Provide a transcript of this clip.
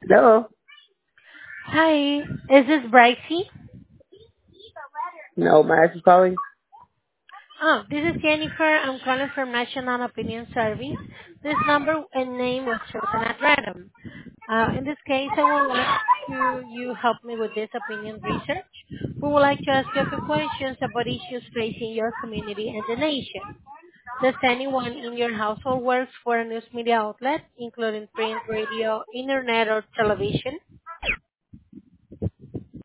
Hello. Hi, is this Brycey? No, my ass is calling. Oh, this is Jennifer. I'm calling from National Opinion Service. This number and name was chosen at random. In this case, I would like to you help me with this opinion research. We would like to ask you a few questions about issues facing your community and the nation. Does anyone in your household works for a news media outlet, including print, radio, internet, or television?